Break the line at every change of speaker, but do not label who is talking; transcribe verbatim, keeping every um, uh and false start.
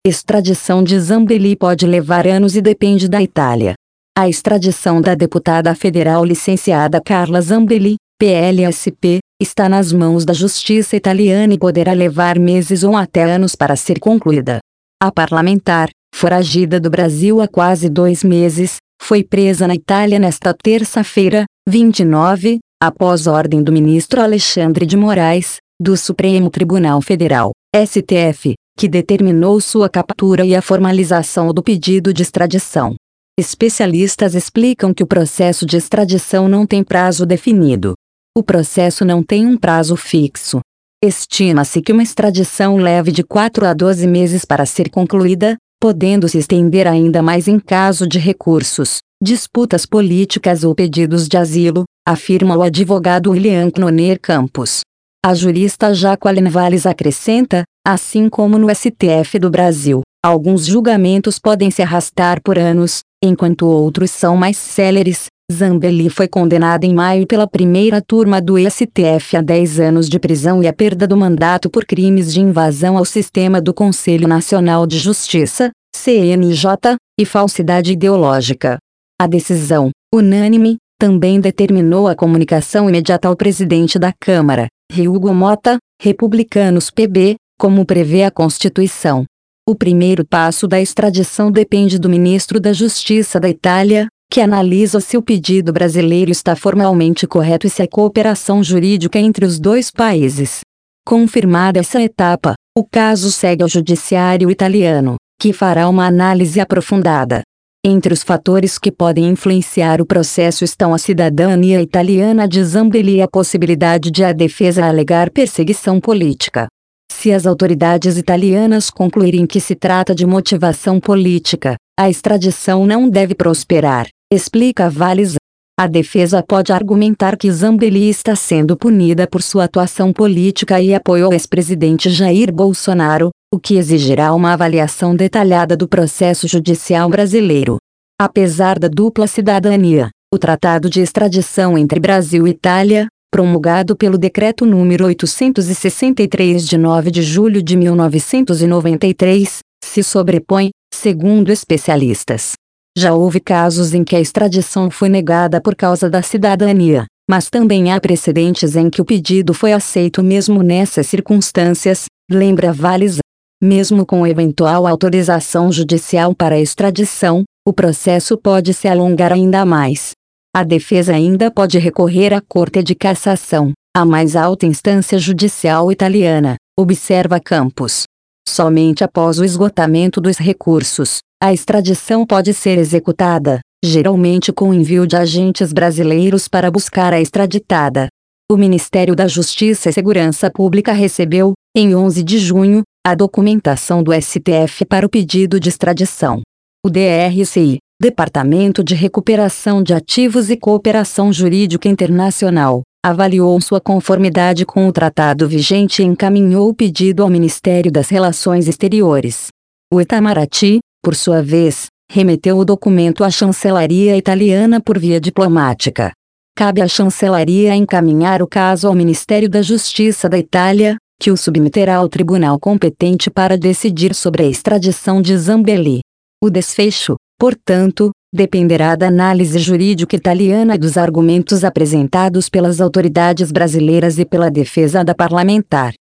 Extradição de Zambelli pode levar anos e depende da Itália. A extradição da deputada federal licenciada Carla Zambelli, P L S P, está nas mãos da justiça italiana e poderá levar meses ou até anos para ser concluída. A parlamentar, foragida do Brasil há quase dois meses, foi presa na Itália nesta terça-feira, vinte e nove, após ordem do ministro Alexandre de Moraes, do Supremo Tribunal Federal, S T F, que determinou sua captura e a formalização do pedido de extradição. Especialistas explicam que o processo de extradição não tem prazo definido. O processo não tem um prazo fixo. Estima-se que uma extradição leve de quatro a doze meses para ser concluída, podendo se estender ainda mais em caso de recursos, disputas políticas ou pedidos de asilo, afirma o advogado William Knoner Campos. A jurista Jacqueline Valles acrescenta, assim como no S T F do Brasil, alguns julgamentos podem se arrastar por anos, enquanto outros são mais céleres. Zambelli foi condenada em maio pela primeira turma do S T F a dez anos de prisão e a perda do mandato por crimes de invasão ao sistema do Conselho Nacional de Justiça, C N J, e falsidade ideológica. A decisão, unânime, também determinou a comunicação imediata ao presidente da Câmara, Hugo Motta, Republicanos P B, como prevê a Constituição. O primeiro passo da extradição depende do ministro da Justiça da Itália, que analisa se o pedido brasileiro está formalmente correto e se há cooperação jurídica entre os dois países. Confirmada essa etapa, o caso segue ao judiciário italiano, que fará uma análise aprofundada. Entre os fatores que podem influenciar o processo estão a cidadania italiana de Zambelli e a possibilidade de a defesa alegar perseguição política. Se as autoridades italianas concluírem que se trata de motivação política, a extradição não deve prosperar, explica Valles. A defesa pode argumentar que Zambelli está sendo punida por sua atuação política e apoio ao ex-presidente Jair Bolsonaro, o que exigirá uma avaliação detalhada do processo judicial brasileiro. Apesar da dupla cidadania, o Tratado de Extradição entre Brasil e Itália, promulgado pelo Decreto número oitocentos e sessenta e três de nove de julho de mil novecentos e noventa e três, se sobrepõe, segundo especialistas. Já houve casos em que a extradição foi negada por causa da cidadania, mas também há precedentes em que o pedido foi aceito mesmo nessas circunstâncias, lembra Valles. Mesmo com eventual autorização judicial para a extradição, o processo pode se alongar ainda mais. A defesa ainda pode recorrer à Corte de Cassação, a mais alta instância judicial italiana, observa Campos. Somente após o esgotamento dos recursos, a extradição pode ser executada, geralmente com o envio de agentes brasileiros para buscar a extraditada. O Ministério da Justiça e Segurança Pública recebeu, em onze de junho, a documentação do S T F para o pedido de extradição. O D R C I, Departamento de Recuperação de Ativos e Cooperação Jurídica Internacional, avaliou sua conformidade com o tratado vigente e encaminhou o pedido ao Ministério das Relações Exteriores. O Itamaraty, por sua vez, remeteu o documento à chancelaria italiana por via diplomática. Cabe à chancelaria encaminhar o caso ao Ministério da Justiça da Itália, que o submeterá ao tribunal competente para decidir sobre a extradição de Zambelli. O desfecho, portanto, dependerá da análise jurídica italiana e dos argumentos apresentados pelas autoridades brasileiras e pela defesa da parlamentar.